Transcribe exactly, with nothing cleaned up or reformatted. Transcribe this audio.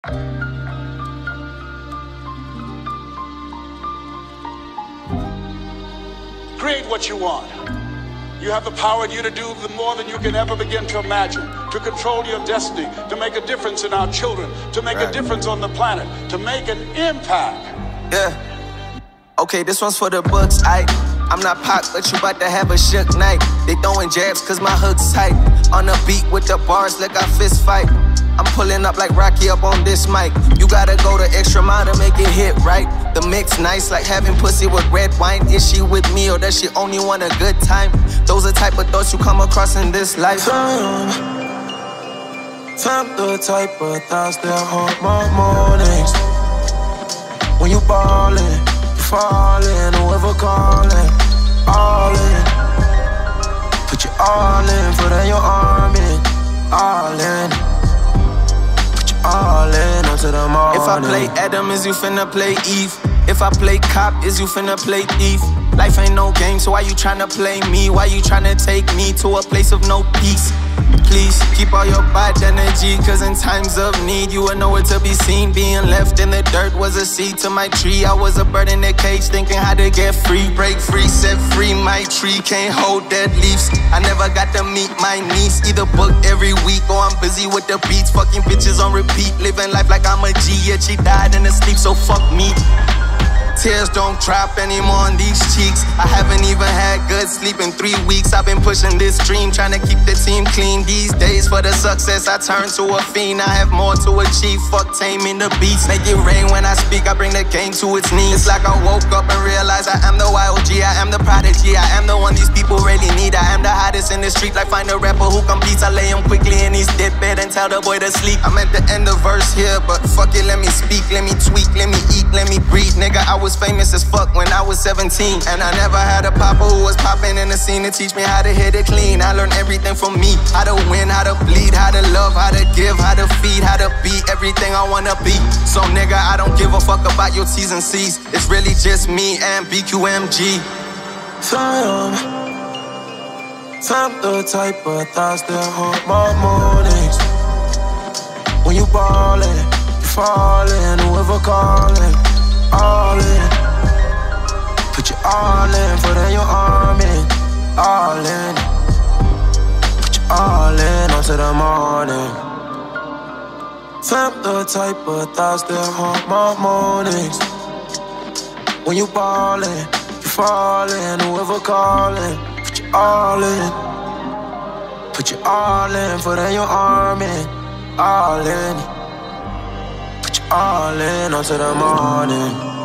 Create what you want. You have the power in you to do the more than you can ever begin to imagine, to control your destiny, to make a difference in our children, to make right. a difference on the planet, to make an impact. Yeah. Okay, this one's for the books, aight. I'm not Pac, but you about to have a shook night. They throwing jabs cause my hook's tight. On the beat with the bars like a fist fight. I'm pulling up like Rocky up on this mic. You gotta go the extra mile to make it hit right. The mix nice like having pussy with red wine. Is she with me or does she only want a good time? Those are type of thoughts you come across in this life. Time, time the type of thoughts that haunt my mornings. When you ballin', you fallin', whoever callin', all in. Put you all in, put in your arm in, all in. All in until the morning. If I play Adam, is you finna play Eve? If I play cop, is you finna play thief? Life ain't no game, so why you tryna play me? Why you tryna take me to a place of no peace? Please, keep all your bad energy, cause in times of need, you will know it to be seen. Being left in the dirt was a seed to my tree. I was a bird in a cage, thinking how to get free. Break free, set free, my tree can't hold dead leaves. I never got to meet my niece, either book every week or I'm busy with the beats. Fucking bitches on repeat, living life like I'm a G, yet she died in her sleep, so fuck me. Tears don't drop anymore on these cheeks. I haven't even had good sleep in three weeks. I've been pushing this dream, trying to keep the team clean. These days for the success, I turn to a fiend. I have more to achieve, fuck taming the beats. Make it rain when I speak, I bring the game to its knees. It's like I woke up and realized I am the Y O G, I am the prodigy, I am the one these people really need. I am the hottest in the street, like find a rapper who competes. I lay him quickly in his dead bed and tell the boy to sleep. I'm at the end of verse here, but fuck it, let me speak, let me tweak, let me eat, let me breathe. Nigga, I was famous as fuck when I was seventeen, and I never had a papa who was popping in the scene to teach me how to hit it clean. I learned everything from me, how to win, how to bleed, how to love, how to give, how to feed, how to be everything I wanna be. So nigga, I don't give a fuck about your T's and C's. It's really just me and B Q M G. Time, time the type of thoughts that haunt my mornings. When you ballin', you fallin', whoever callin', all in. Put you all in, put in your arm in, all in. Put you all in until the morning. Time the type of thoughts that haunt my mornings. When you ballin', you fallin', whoever callin', put you all in. Put you all in, put in your arm in, all in. Put you all in until the morning.